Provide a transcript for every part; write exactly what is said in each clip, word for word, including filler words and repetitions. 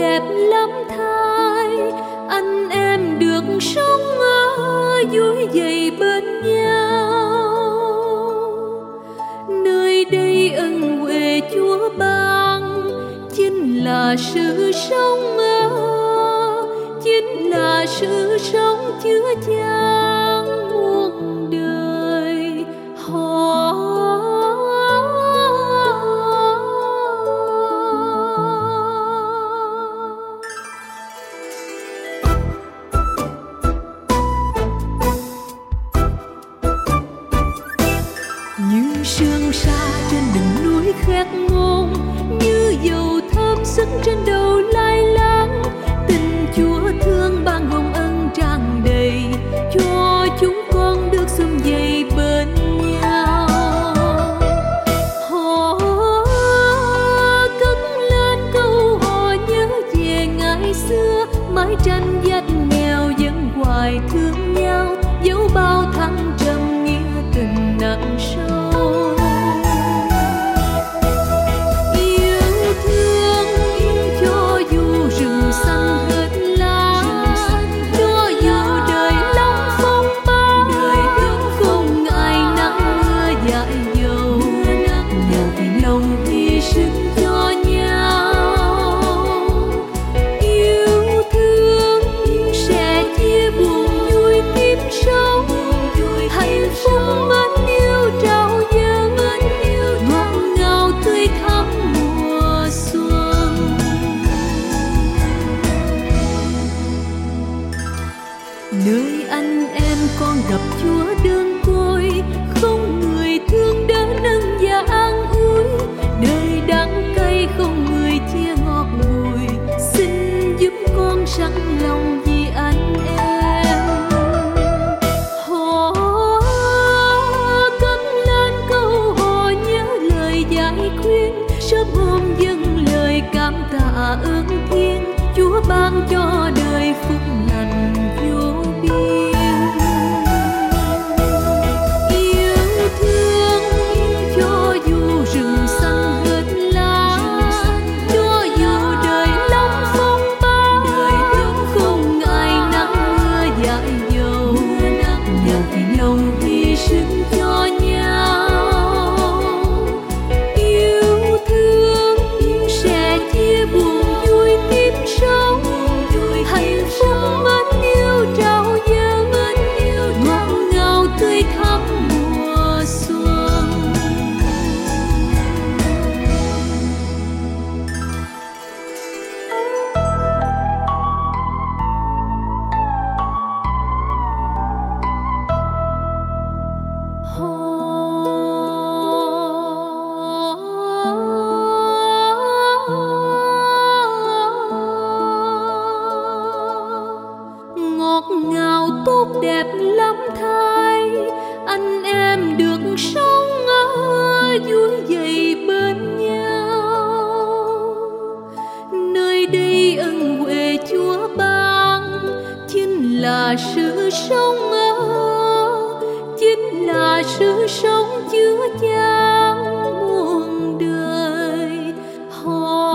đẹp lắm thay, anh em được sống ở vui vầy bên nhau. Nơi đây ân huệ Chúa ban, chính là sự sống ở, chính là sự sống chứa chan muôn đời. Họ như sương sa trên đỉnh núi khét ngôn, như dầu thơm sức trên đầu lai láng. Tình Chúa thương ban hồng ân tràn đầy, cho chúng con được sum vầy bên nhau. Họ cất lên câu hò nhớ về ngày xưa, mái tranh vách nghèo vẫn hoài thương nhau, dẫu bao thăng trầm nghĩa tình nặng sâu. Yêu thương cho dù rừng xanh hết lá, cho dù đời long phong ba, không ngại nắng mưa dại dầu, đều vì lòng hy sinh cho nhau. Yêu thương sẽ chia buồn vui kiếp sống, hạnh phúc mến yêu trao dâng, ngọt ngào tươi thắm mùa xuân. Nơi anh em con gặp Chúa đơn côi, không người thương đỡ nâng và an ủi. Đời đắng cay không người chia ngọt bùi, xin giúp con sẵn lòng vì anh em. Họ cất lên câu hò nhớ lời dạy khuyên, sớm hôm dâng lời cảm tạ ơn Thiên, Chúa ban cho đời phúc lành vô biên. Yêu thương cho dù rừng xanh hết lá, cho dù đời long phong ba, không ngại nắng mưa dại dầu, đều vì lòng hy sinh cho nhau. Yêu thương sẽ chia buồn vui kiếp sống, hạnh phúc mến yêu trao dâng, ngọt ngào tươi thắm mùa xuân. Ngọt ngào tốt đẹp lắm thay, anh em được sống ở vui vầy bên nhau. Nơi đây ân huệ Chúa ban, chính là sự sống ở, chính là sự sống chứa chan muôn đời. Họ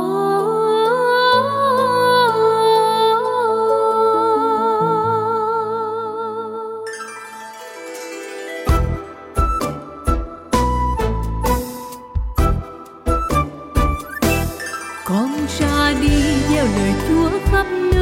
con ra đi gieo lời Chúa khắp nơi.